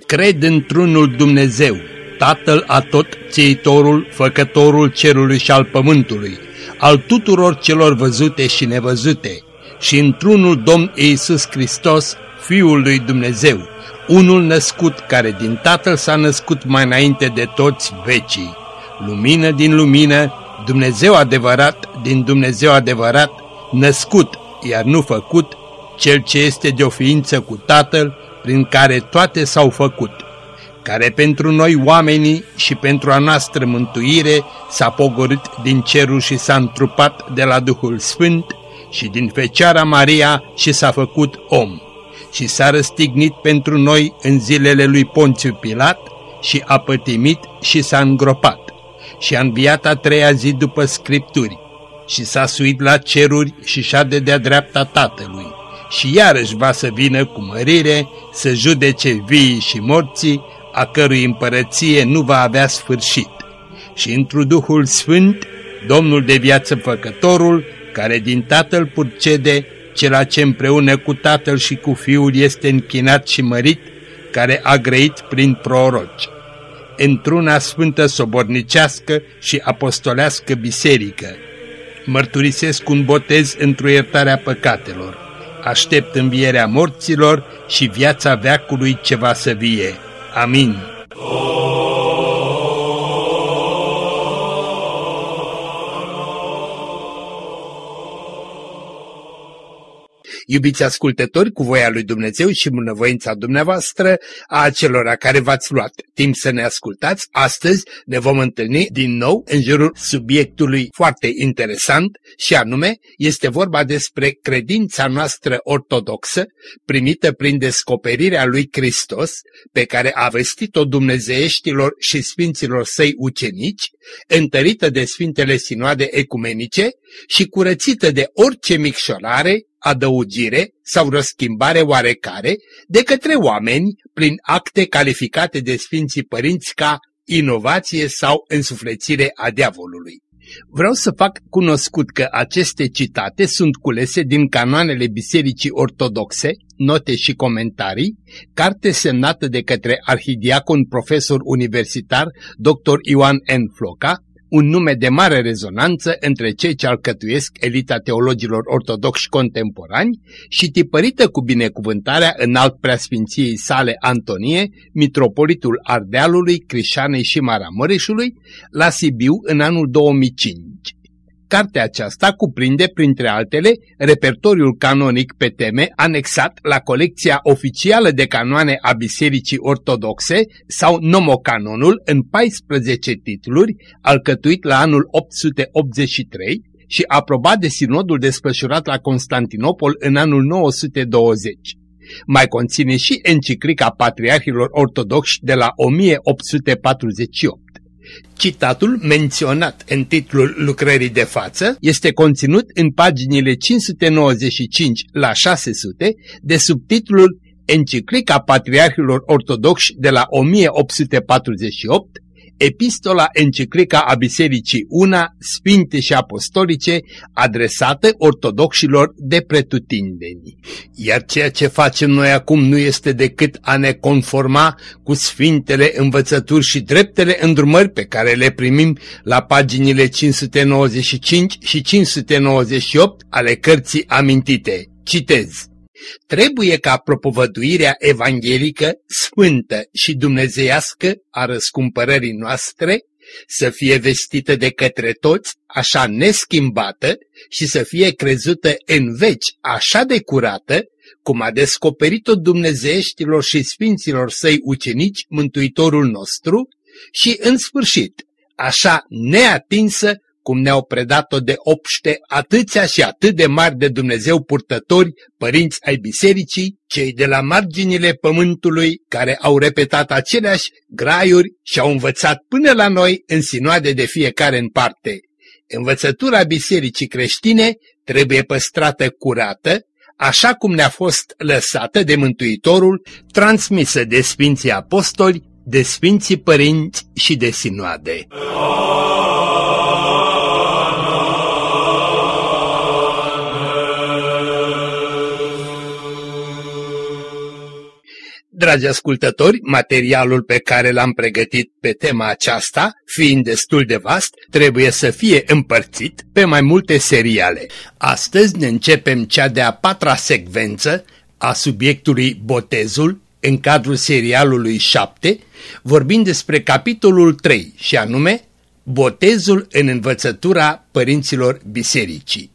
Cred într-unul Dumnezeu, Tatăl Atotțeitorul, Făcătorul cerului și al pământului, al tuturor celor văzute și nevăzute, și într-unul Domn Iisus Hristos, Fiul lui Dumnezeu, unul născut, care din Tatăl s-a născut mai înainte de toți vecii, lumină din lumină, Dumnezeu adevărat din Dumnezeu adevărat, născut, iar nu făcut, Cel ce este de o ființă cu Tatăl, prin care toate s-au făcut, care pentru noi oamenii și pentru a noastră mântuire s-a pogorât din cerul și s-a întrupat de la Duhul Sfânt și din Fecioara Maria și s-a făcut om și s-a răstignit pentru noi în zilele lui Ponțiu Pilat și a pătimit și s-a îngropat și a înviat a treia zi după Scripturi și s-a suit la ceruri și șade de-a dreapta Tatălui și iarăși va să vină cu mărire să judece viii și morții, a cărui împărăție nu va avea sfârșit. Și întru Duhul Sfânt, Domnul de viață Făcătorul, care din Tatăl purcede, cela ce împreună cu Tatăl și cu Fiul este închinat și mărit, care a grăit prin proroci. Într-una sfântă sobornicească și apostolească biserică, mărturisesc un botez într-o iertarea păcatelor, aștept învierea morților și viața veacului ce va să vie. Amin. Iubiți ascultători, cu voia lui Dumnezeu și bunăvoința dumneavoastră, a acelora care v-ați luat timp să ne ascultați, astăzi ne vom întâlni din nou în jurul subiectului foarte interesant și anume este vorba despre credința noastră ortodoxă primită prin descoperirea lui Hristos pe care a vestit-o dumnezeieștilor și sfinților săi ucenici, întărită de Sfintele Sinoade Ecumenice și curățită de orice micșorare, adăugire sau răschimbare oarecare de către oameni prin acte calificate de Sfinții Părinți ca inovație sau însuflețire a diavolului. Vreau să fac cunoscut că aceste citate sunt culese din canoanele Bisericii Ortodoxe, note și comentarii, carte semnată de către arhidiacon profesor universitar dr. Ioan N. Floca, un nume de mare rezonanță între cei ce alcătuiesc elita teologilor ortodoxi contemporani și tipărită cu binecuvântarea înalt preasfinției sale Antonie, mitropolitul Ardealului, Crișanei și Maramureșului, la Sibiu în anul 2005. Cartea aceasta cuprinde, printre altele, repertoriul canonic pe teme anexat la colecția oficială de canoane a Bisericii Ortodoxe sau nomocanonul în 14 titluri, alcătuit la anul 883 și aprobat de sinodul desfășurat la Constantinopol în anul 920. Mai conține și enciclica patriarhilor ortodoxi de la 1848. Citatul menționat în titlul lucrării de față este conținut în paginile 595 la 600 de subtitlul Enciclica Patriarhilor Ortodoxi de la 1848, Epistola Enciclica a Bisericii Una, Sfinte și Apostolice, adresată ortodoxilor de pretutindeni. Iar ceea ce facem noi acum nu este decât a ne conforma cu sfintele învățături și dreptele îndrumări pe care le primim la paginile 595 și 598 ale cărții amintite. Citez. Trebuie ca propovăduirea evanghelică, sfântă și dumnezeiască a răscumpărării noastre să fie vestită de către toți așa neschimbată și să fie crezută în veci așa de curată, cum a descoperit-o dumnezeieștilor și sfinților săi ucenici Mântuitorul nostru și, în sfârșit, așa neatinsă cum ne-au predat-o de obște atâția și atât de mari de Dumnezeu purtători, părinți ai bisericii, cei de la marginile pământului, care au repetat aceleași graiuri și au învățat până la noi în sinoade de fiecare în parte. Învățătura bisericii creștine trebuie păstrată curată, așa cum ne-a fost lăsată de Mântuitorul, transmisă de Sfinții Apostoli, de Sfinții Părinți și de sinoade. Dragi ascultători, materialul pe care l-am pregătit pe tema aceasta, fiind destul de vast, trebuie să fie împărțit pe mai multe seriale. Astăzi ne începem cea de-a 4-a secvență a subiectului Botezul în cadrul serialului 7, vorbind despre capitolul 3, și anume Botezul în învățătura părinților bisericii.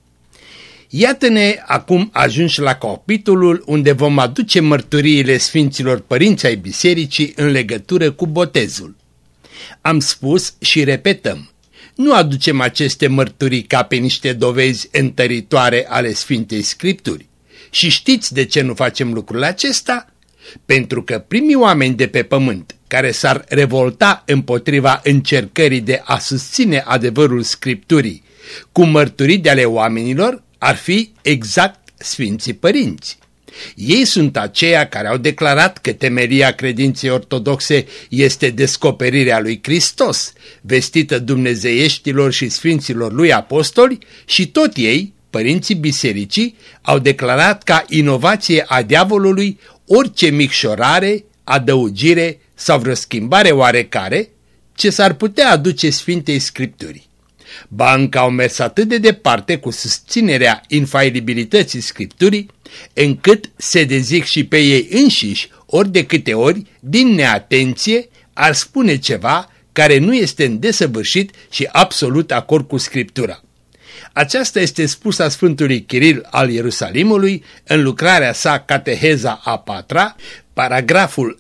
Iată-ne acum ajunși la capitolul unde vom aduce mărturiile Sfinților Părinți ai Bisericii în legătură cu botezul. Am spus și repetăm, nu aducem aceste mărturii ca pe niște dovezi întăritoare ale Sfintei Scripturi. Și știți de ce nu facem lucrul acesta? Pentru că primii oameni de pe pământ care s-ar revolta împotriva încercării de a susține adevărul Scripturii cu mărturii de ale oamenilor ar fi exact Sfinții Părinți. Ei sunt aceia care au declarat că temelia credinței ortodoxe este descoperirea lui Hristos, vestită dumnezeieștilor și sfinților lui apostoli, și tot ei, părinții bisericii, au declarat ca inovație a diavolului orice micșorare, adăugire sau vreo schimbare oarecare ce s-ar putea aduce Sfintei Scripturii. Ba încă au mers atât de departe cu susținerea infailibilității Scripturii, încât se dezic și pe ei înșiși, ori de câte ori, din neatenție, ar spune ceva care nu este îndesăvârșit și absolut acord cu Scriptura. Aceasta este spusă a Sfântului Chiril al Ierusalimului în lucrarea sa Cateheza a 4-a, paragraful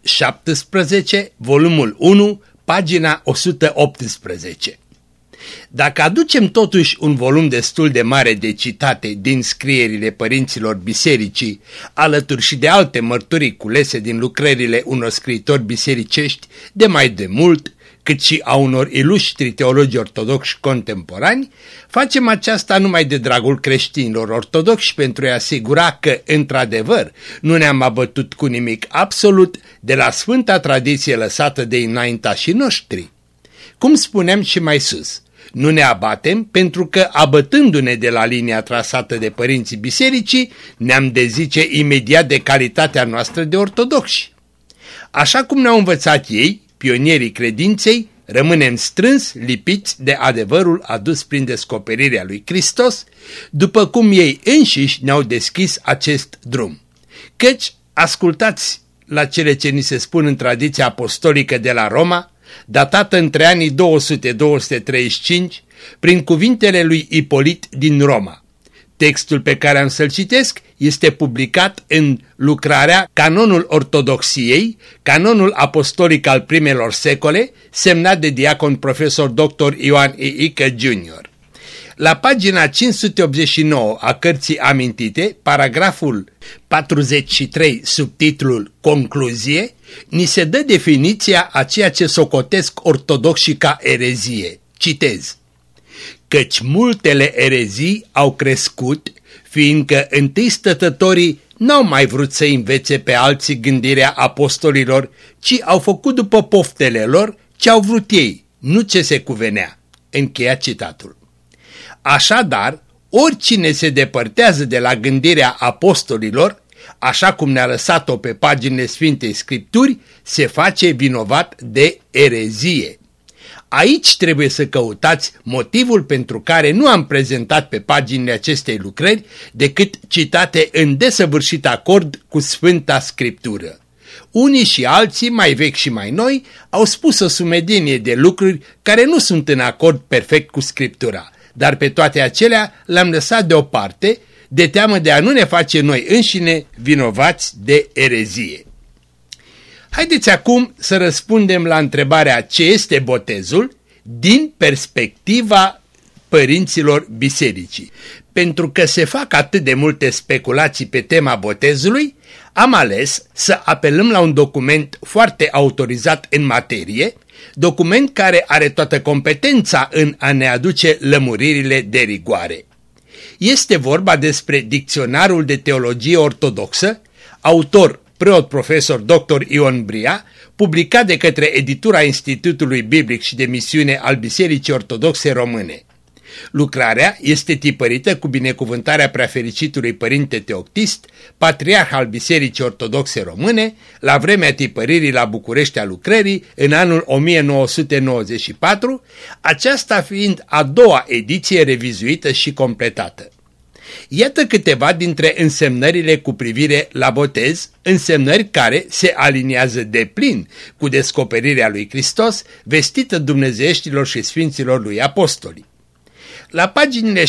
17, volumul 1, pagina 118. Dacă aducem totuși un volum destul de mare de citate din scrierile părinților bisericii, alături și de alte mărturii culese din lucrările unor scriitori bisericești de mai de mult, cât și a unor iluștri teologi ortodoxi contemporani, facem aceasta numai de dragul creștinilor ortodoxi pentru a asigura că, într-adevăr, nu ne-am abătut cu nimic absolut de la sfânta tradiție lăsată de înaintașii noștri. Cum spuneam și mai sus, nu ne abatem pentru că, abătându-ne de la linia trasată de părinții bisericii, ne-am dezice imediat de calitatea noastră de ortodoxi. Așa cum ne-au învățat ei, pionierii credinței, rămânem strâns lipiți de adevărul adus prin descoperirea lui Hristos, după cum ei înșiși ne-au deschis acest drum. Căci, ascultați la cele ce ni se spun în tradiția apostolică de la Roma, datată între anii 200-235, prin cuvintele lui Ipolit din Roma. Textul pe care am să-l citesc este publicat în lucrarea Canonul Ortodoxiei, canonul apostolic al primelor secole, semnat de diacon profesor dr. Ioan Iică Jr. La pagina 589 a cărții amintite, paragraful 43, subtitlul Concluzie, ni se dă definiția a ceea ce socotesc ortodoxii ca erezie. Citez: căci multele erezii au crescut, fiindcă întâi stătătorii n-au mai vrut să învețe pe alții gândirea apostolilor, ci au făcut după poftele lor ce au vrut ei, nu ce se cuvenea. Încheia citatul. Așadar, oricine se depărtează de la gândirea apostolilor, așa cum ne-a lăsat-o pe paginile Sfintei Scripturi, se face vinovat de erezie. Aici trebuie să căutați motivul pentru care nu am prezentat pe paginile acestei lucrări decât citate în desăvârșit acord cu Sfânta Scriptură. Unii și alții, mai vechi și mai noi, au spus o sumedenie de lucruri care nu sunt în acord perfect cu Scriptura, dar pe toate acelea le-am lăsat deoparte, de teamă de a nu ne face noi înșine vinovați de erezie. Haideți acum să răspundem la întrebarea ce este botezul din perspectiva părinților bisericii. Pentru că se fac atât de multe speculații pe tema botezului, am ales să apelăm la un document foarte autorizat în materie, document care are toată competența în a ne aduce lămuririle de rigoare. Este vorba despre Dicționarul de Teologie Ortodoxă, autor preot profesor dr. Ion Bria, publicat de către editura Institutului Biblic și de Misiune al Bisericii Ortodoxe Române. Lucrarea este tipărită cu binecuvântarea preafericitului Părinte Teoctist, patriarh al Bisericii Ortodoxe Române, la vremea tipăririi la București a lucrării în anul 1994, aceasta fiind a doua ediție revizuită și completată. Iată câteva dintre însemnările cu privire la botez, însemnări care se aliniază deplin cu descoperirea lui Hristos, vestită dumnezeieștilor și sfinților lui apostoli. La paginile 72-73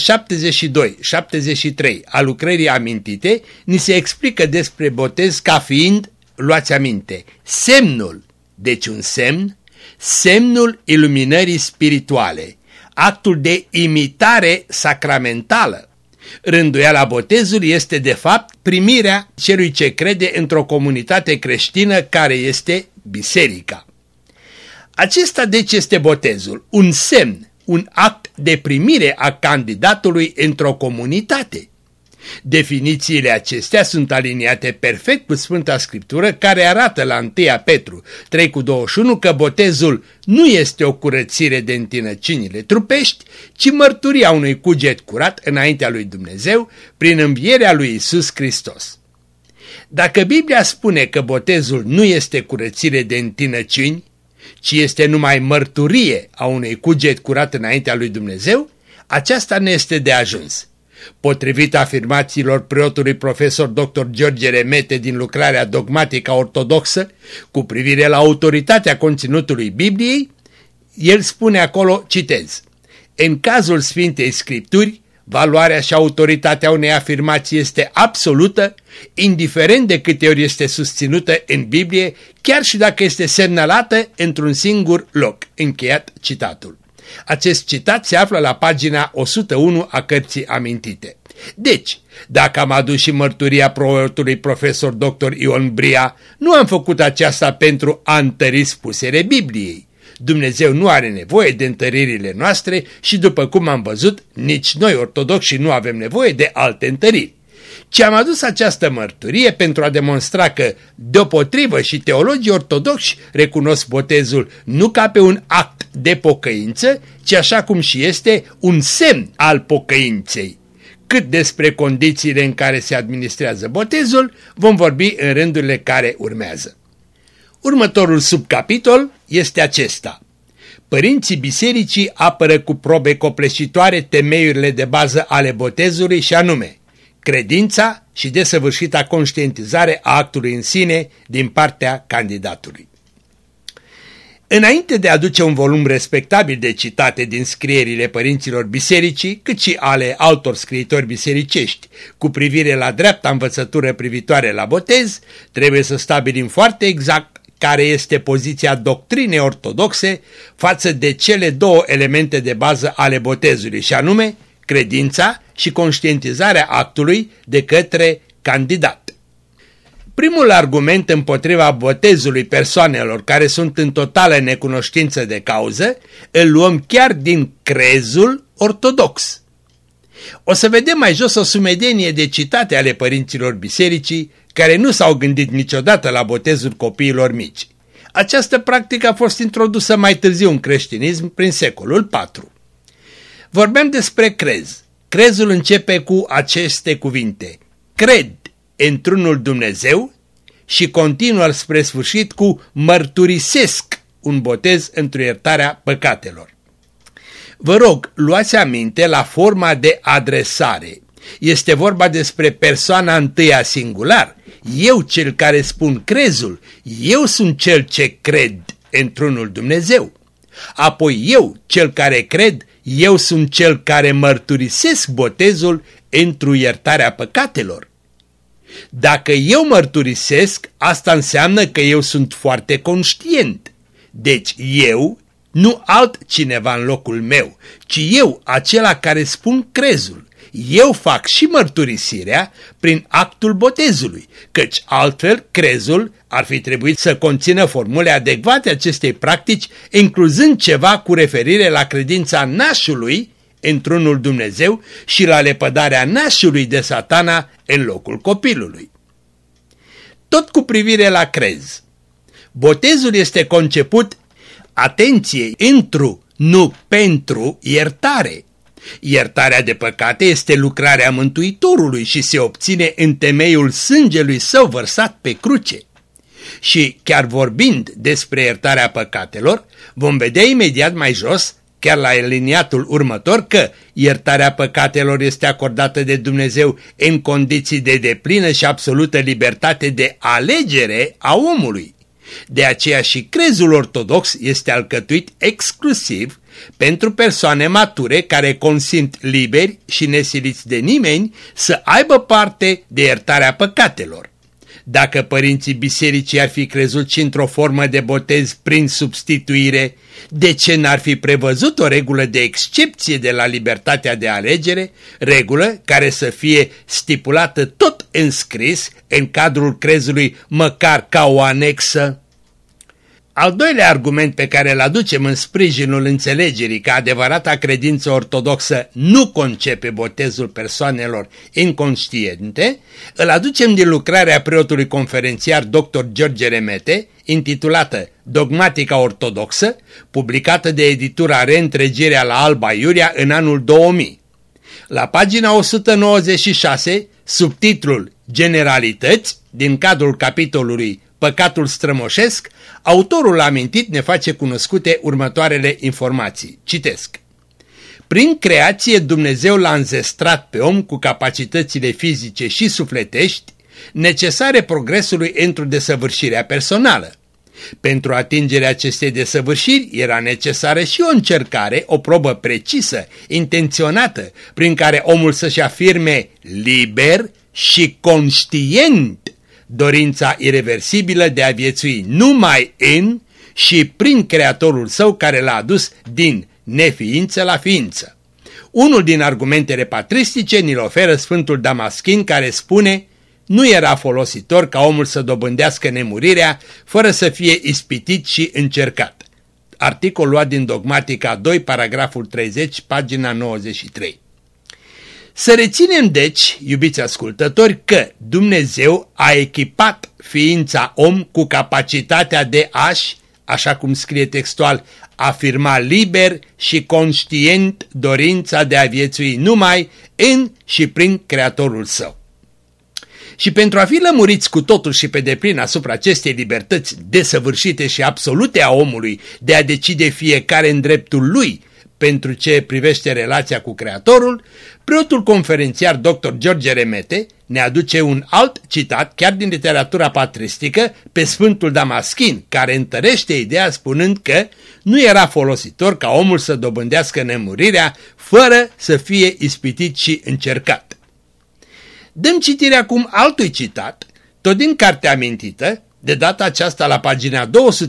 a lucrării amintite, ni se explică despre botez ca fiind, luați aminte, semnul, deci un semn, semnul iluminării spirituale, actul de imitare sacramentală. Rânduiala botezului este de fapt primirea celui ce crede într-o comunitate creștină care este biserica. Acesta deci este botezul, un semn, un act de primire a candidatului într-o comunitate. Definițiile acestea sunt aliniate perfect cu Sfânta Scriptură, care arată la 1 Petru 3,21 că botezul nu este o curățire de întinăciunile trupești, ci mărturia unui cuget curat înaintea lui Dumnezeu prin învierea lui Iisus Hristos. Dacă Biblia spune că botezul nu este curățire de întinăciuni, ci este numai mărturie a unui cuget curat înaintea lui Dumnezeu, aceasta ne este de ajuns. Potrivit afirmațiilor preotului profesor dr. George Remete din lucrarea dogmatică ortodoxă cu privire la autoritatea conținutului Bibliei, el spune acolo, citez: în cazul Sfintei Scripturi, valoarea și autoritatea unei afirmații este absolută, indiferent de câte ori este susținută în Biblie, chiar și dacă este semnalată într-un singur loc. Încheiat citatul. Acest citat se află la pagina 101 a cărții amintite. Deci, dacă am adus și mărturia preotului profesor dr. Ion Bria, nu am făcut aceasta pentru a întări spusele Bibliei. Dumnezeu nu are nevoie de întăririle noastre și, după cum am văzut, nici noi ortodoxi nu avem nevoie de alte întăriri. Ci am adus această mărturie pentru a demonstra că, deopotrivă, și teologii ortodoxi recunosc botezul nu ca pe un act de pocăință, ci așa cum și este un semn al pocăinței. Cât despre condițiile în care se administrează botezul, vom vorbi în rândurile care urmează. Următorul subcapitol este acesta. Părinții bisericii apără cu probe copleșitoare temeiurile de bază ale botezului și anume credința și desăvârșita conștientizare a actului în sine din partea candidatului. Înainte de a aduce un volum respectabil de citate din scrierile părinților bisericii, cât și ale altor scriitori bisericești cu privire la dreapta învățătură privitoare la botez, trebuie să stabilim foarte exact care este poziția doctrinei ortodoxe față de cele două elemente de bază ale botezului, și anume credința și conștientizarea actului de către candidat. Primul argument împotriva botezului persoanelor care sunt în totală necunoștință de cauză îl luăm chiar din crezul ortodox. O să vedem mai jos o sumedenie de citate ale părinților bisericii care nu s-au gândit niciodată la botezul copiilor mici. Această practică a fost introdusă mai târziu în creștinism prin secolul IV. Vorbeam despre crez. Crezul începe cu aceste cuvinte: cred într-unul Dumnezeu, și continuă spre sfârșit cu mărturisesc un botez într-o iertarea păcatelor. Vă rog, luați aminte la forma de adresare. Este vorba despre persoana întâia singular. Eu cel care spun crezul, eu sunt cel ce cred într-unul Dumnezeu. Apoi eu cel care cred, eu sunt cel care mărturisesc botezul într-o iertarea păcatelor. Dacă eu mărturisesc, asta înseamnă că eu sunt foarte conștient. Deci eu, nu altcineva în locul meu, ci eu, acela care spun crezul. Eu fac și mărturisirea prin actul botezului, căci altfel crezul ar fi trebuit să conțină formule adecvate acestei practici, incluzând ceva cu referire la credința nașului într-unul Dumnezeu și la lepădarea nașului de Satana în locul copilului. Tot cu privire la crez. Botezul este conceput, atenție, întru, nu pentru iertare. Iertarea de păcate este lucrarea Mântuitorului și se obține în temeiul sângelui său vărsat pe cruce. Și chiar vorbind despre iertarea păcatelor, vom vedea imediat mai jos, chiar la aliniatul următor, că iertarea păcatelor este acordată de Dumnezeu în condiții de deplină și absolută libertate de alegere a omului. De aceea și crezul ortodox este alcătuit exclusiv pentru persoane mature care consimt liberi și nesiliți de nimeni să aibă parte de iertarea păcatelor. Dacă părinții bisericii ar fi crezut și într-o formă de botez prin substituire, de ce n-ar fi prevăzut o regulă de excepție de la libertatea de alegere, regulă care să fie stipulată tot în scris în cadrul crezului măcar ca o anexă? Al doilea argument pe care îl aducem în sprijinul înțelegerii că adevărata credință ortodoxă nu concepe botezul persoanelor inconștiente, îl aducem din lucrarea preotului conferențiar dr. George Remete, intitulată Dogmatica ortodoxă, publicată de editura Reîntregirea la Alba Iulia în anul 2000. La pagina 196, subtitlul Generalități, din cadrul capitolului Păcatul strămoșesc, autorul amintit ne face cunoscute următoarele informații. Citesc. Prin creație Dumnezeu l-a înzestrat pe om cu capacitățile fizice și sufletești necesare progresului într-o desăvârșire personală. Pentru atingerea acestei desăvârșiri era necesară și o încercare, o probă precisă, intenționată, prin care omul să-și afirme liber și conștient dorința ireversibilă de a viețui numai în și prin Creatorul său care l-a adus din neființă la ființă. Unul din argumentele patristice ni-l oferă Sfântul Damaschin, care spune: nu era folositor ca omul să dobândească nemurirea fără să fie ispitit și încercat. Articol luat din Dogmatica 2, paragraful 30, pagina 93. Să reținem deci, iubiți ascultători, că Dumnezeu a echipat ființa om cu capacitatea de a-și, așa cum scrie textual, afirma liber și conștient dorința de a viețui numai în și prin Creatorul său. Și pentru a fi lămuriți cu totul și pe deplin asupra acestei libertăți desăvârșite și absolute a omului de a decide fiecare în dreptul lui pentru ce privește relația cu Creatorul, preotul conferențiar dr. George Remete ne aduce un alt citat, chiar din literatura patristică, pe Sfântul Damaschin, care întărește ideea spunând că nu era folositor ca omul să dobândească nemurirea fără să fie ispitit și încercat. Dăm citire acum altui citat, tot din cartea amintită, de data aceasta la pagina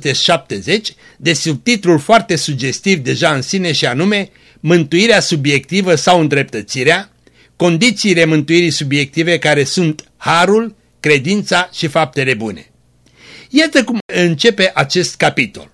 270, de subtitlul foarte sugestiv deja în sine și anume Mântuirea subiectivă sau îndreptățirea, condițiile mântuirii subiective care sunt harul, credința și faptele bune. Iată cum începe acest capitol.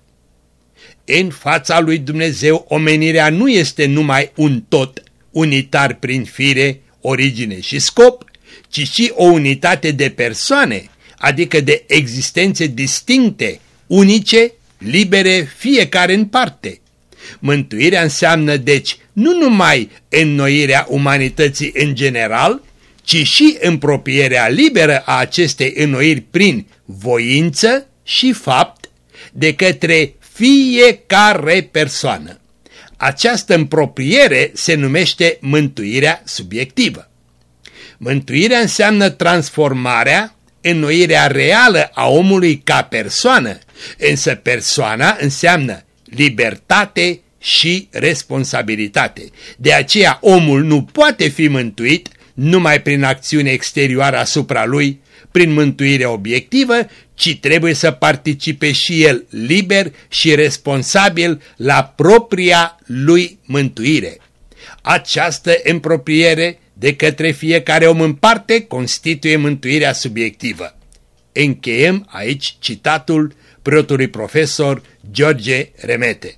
În fața lui Dumnezeu omenirea nu este numai un tot, unitar prin fire, origine și scop, ci și o unitate de persoane, adică de existențe distincte, unice, libere, fiecare în parte. Mântuirea înseamnă, deci, nu numai înnoirea umanității în general, ci și împropierea liberă a acestei înnoiri prin voință și fapt de către fiecare persoană. Această împropriere se numește mântuirea subiectivă. Mântuirea înseamnă transformarea, înnoirea reală a omului ca persoană, însă persoana înseamnă libertate și responsabilitate. De aceea omul nu poate fi mântuit numai prin acțiune exterioară asupra lui, prin mântuire obiectivă, ci trebuie să participe și el liber și responsabil la propria lui mântuire. Această împropriere de către fiecare om în parte constituie mântuirea subiectivă. Încheiem aici citatul preotului profesor George Remete.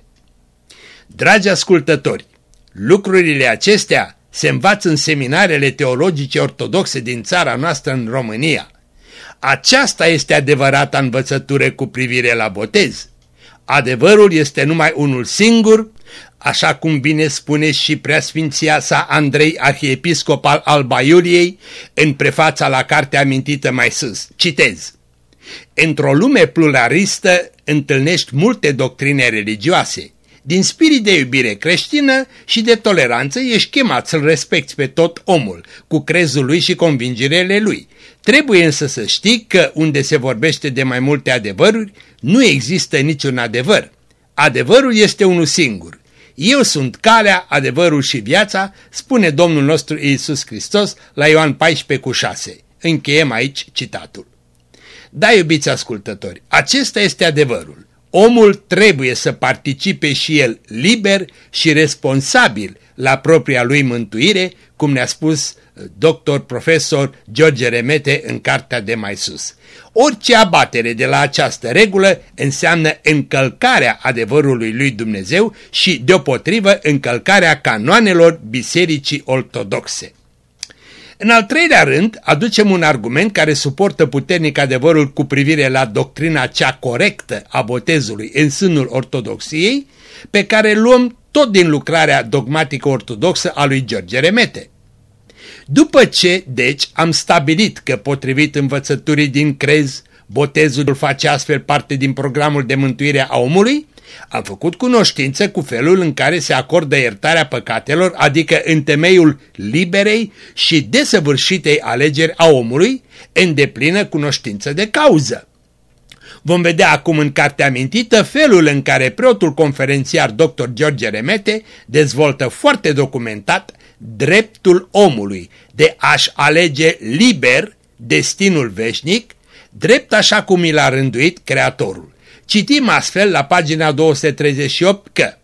Dragi ascultători, lucrurile acestea se învață în seminarele teologice ortodoxe din țara noastră în România. Aceasta este adevărata învățătură cu privire la botez. Adevărul este numai unul singur, așa cum bine spune și preasfinția sa Andrei, arhiepiscop al Alba Iuliei, în prefața la cartea amintită mai sus. Citez: într-o lume pluralistă întâlnești multe doctrine religioase. Din spirit de iubire creștină și de toleranță ești chemat să-l respecti pe tot omul, cu crezul lui și convingerile lui. Trebuie însă să știi că unde se vorbește de mai multe adevăruri, nu există niciun adevăr. Adevărul este unul singur. Eu sunt calea, adevărul și viața, spune Domnul nostru Iisus Hristos la Ioan 14:6. Încheiem aici citatul. Da, iubiți ascultători, acesta este adevărul. Omul trebuie să participe și el liber și responsabil la propria lui mântuire, cum ne-a spus doctor profesor George Remete în cartea de mai sus. Orice abatere de la această regulă înseamnă încălcarea adevărului lui Dumnezeu și, deopotrivă, încălcarea canoanelor Bisericii Ortodoxe. În al treilea rând, aducem un argument care suportă puternic adevărul cu privire la doctrina cea corectă a botezului în sânul ortodoxiei, pe care luăm tot din lucrarea dogmatică ortodoxă a lui George Remete. După ce, deci, am stabilit că, potrivit învățăturii din crez, botezul face astfel parte din programul de mântuire a omului, am făcut cunoștință cu felul în care se acordă iertarea păcatelor, adică în temeiul liberei și desăvârșitei alegeri a omului, în deplină cunoștință de cauză. Vom vedea acum în cartea amintită felul în care preotul conferențiar dr. George Remete dezvoltă foarte documentat dreptul omului de a-și alege liber destinul veșnic, drept așa cum i l-a rânduit Creatorul. Citim astfel la pagina 238 că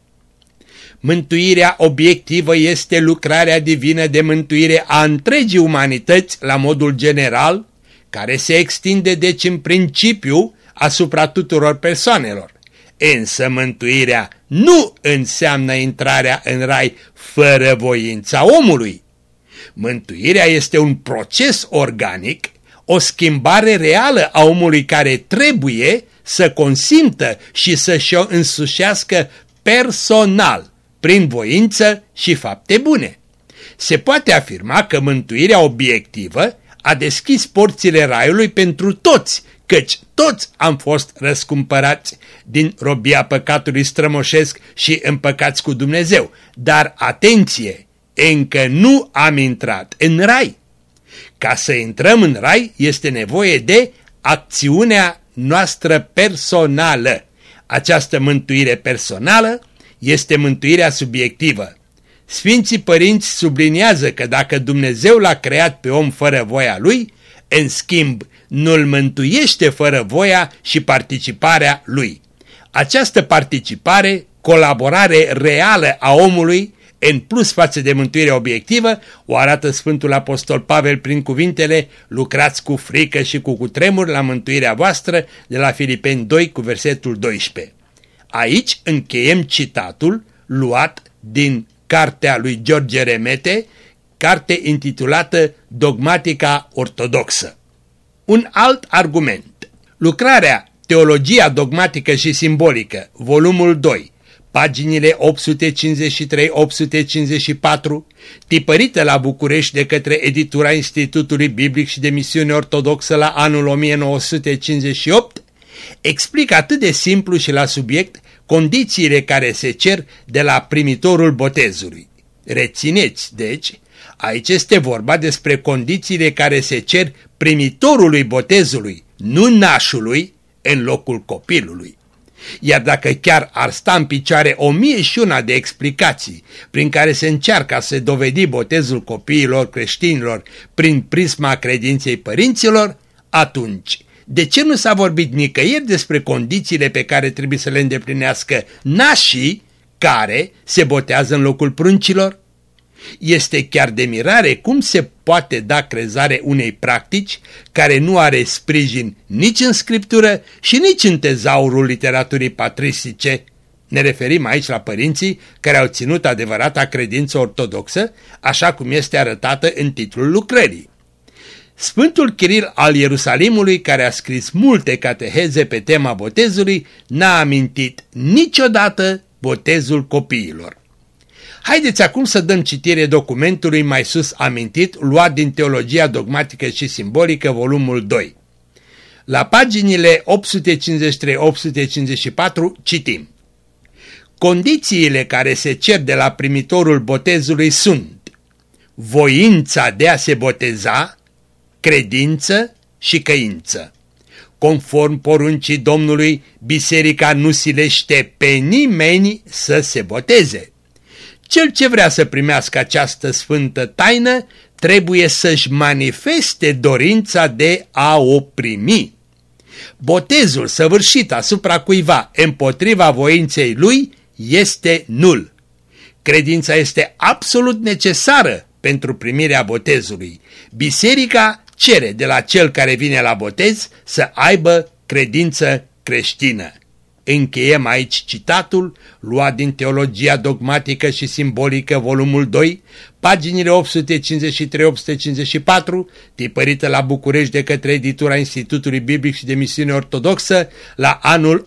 mântuirea obiectivă este lucrarea divină de mântuire a întregii umanități la modul general, care se extinde deci în principiu asupra tuturor persoanelor. Însă mântuirea nu înseamnă intrarea în rai fără voința omului. Mântuirea este un proces organic, o schimbare reală a omului care trebuie să consimtă și să-și o însușească personal, prin voință și fapte bune. Se poate afirma că mântuirea obiectivă a deschis porțile raiului pentru toți, căci toți am fost răscumpărați din robia păcatului strămoșesc și împăcați cu Dumnezeu. Dar atenție, încă nu am intrat în rai. Ca să intrăm în rai este nevoie de acțiunea noastră personală. Această mântuire personală este mântuirea subiectivă. Sfinții părinți subliniază că dacă Dumnezeu l-a creat pe om fără voia lui, în schimb nu-l mântuiește fără voia și participarea lui. Această participare, colaborare reală a omului, în plus față de mântuirea obiectivă, o arată Sfântul Apostol Pavel prin cuvintele: lucrați cu frică și cu cutremur la mântuirea voastră, de la Filipeni 2 cu versetul 12. Aici încheiem citatul luat din cartea lui George Remete, carte intitulată Dogmatica Ortodoxă. Un alt argument. Lucrarea Teologia dogmatică și simbolică, volumul 2, paginile 853-854, tipărită la București de către editura Institutului Biblic și de Misiune Ortodoxă la anul 1958, explică atât de simplu și la subiect condițiile care se cer de la primitorul botezului. Rețineți, deci, aici este vorba despre condițiile care se cer primitorului botezului, nu nașului, în locul copilului. Iar dacă chiar ar sta în picioare 1001 de explicații prin care se încearcă să se dovedi botezul copiilor creștinilor prin prisma credinței părinților, atunci de ce nu s-a vorbit nicăieri despre condițiile pe care trebuie să le îndeplinească nașii care se botează în locul pruncilor? Este chiar de mirare cum se poate da crezare unei practici care nu are sprijin nici în Scriptură și nici în tezaurul literaturii patristice. Ne referim aici la părinții care au ținut adevărata credință ortodoxă, așa cum este arătată în titlul lucrării. Sfântul Chiril al Ierusalimului, care a scris multe cateheze pe tema botezului, n-a amintit niciodată botezul copiilor. Haideți acum să dăm citire documentului mai sus amintit, luat din Teologia dogmatică și simbolică, volumul 2. La paginile 853-854 citim: condițiile care se cer de la primitorul botezului sunt voința de a se boteza, credință și căință. Conform poruncii Domnului, biserica nu silește pe nimeni să se boteze. Cel ce vrea să primească această sfântă taină trebuie să-și manifeste dorința de a o primi. Botezul săvârșit asupra cuiva împotriva voinței lui este nul. Credința este absolut necesară pentru primirea botezului. Biserica cere de la cel care vine la botez să aibă credință creștină. Încheiem aici citatul luat din Teologia dogmatică și simbolică, volumul 2, paginile 853-854, tipărită la București de către editura Institutului Biblic și de Misiune Ortodoxă la anul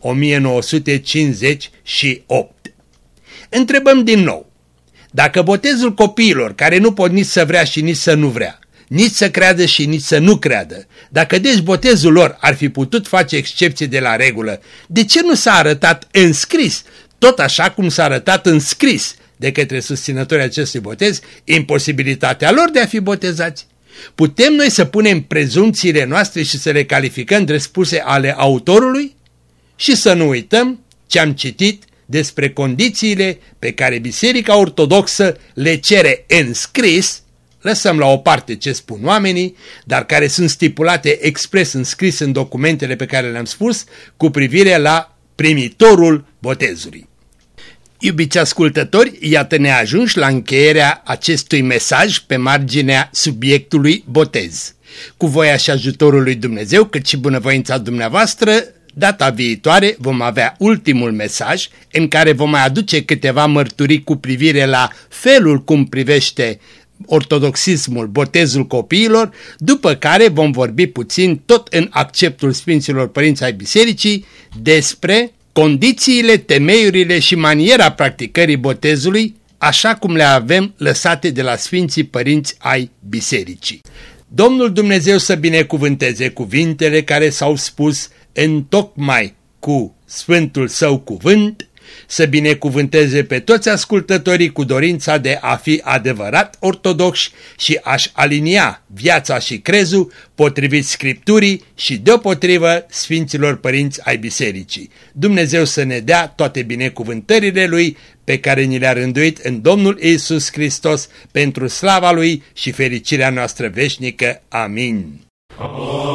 1958. Întrebăm din nou: dacă botezul copiilor, care nu pot nici să vrea și nici să nu vrea, nici să creadă și nici să nu creadă, dacă deci botezul lor ar fi putut face excepție de la regulă, de ce nu s-a arătat în scris, tot așa cum s-a arătat în scris de către susținătorii acestui botez, imposibilitatea lor de a fi botezați? Putem noi să punem prezumțiile noastre și să le calificăm drept spuse ale autorului? Și să nu uităm ce am citit despre condițiile pe care Biserica Ortodoxă le cere în scris. Lăsăm la o parte ce spun oamenii, dar care sunt stipulate expres în scris în documentele pe care le-am spus cu privire la primitorul botezului. Iubiți ascultători, iată ne ajungi la încheierea acestui mesaj pe marginea subiectului botez. Cu voia și ajutorul lui Dumnezeu, cât și bunăvoința dumneavoastră, data viitoare vom avea ultimul mesaj în care vom mai aduce câteva mărturii cu privire la felul cum privește ortodoxismul botezul copiilor, după care vom vorbi puțin, tot în acceptul Sfinților Părinți ai Bisericii, despre condițiile, temeiurile și maniera practicării botezului, așa cum le avem lăsate de la Sfinții Părinți ai Bisericii. Domnul Dumnezeu să binecuvânteze cuvintele care s-au spus întocmai cu Sfântul Său cuvânt, să binecuvânteze pe toți ascultătorii cu dorința de a fi adevărat ortodoxi și a-și alinia viața și crezul potrivit Scripturii și deopotrivă Sfinților Părinți ai Bisericii. Dumnezeu să ne dea toate binecuvântările Lui pe care ni le-a rânduit în Domnul Iisus Hristos pentru slava Lui și fericirea noastră veșnică. Amin.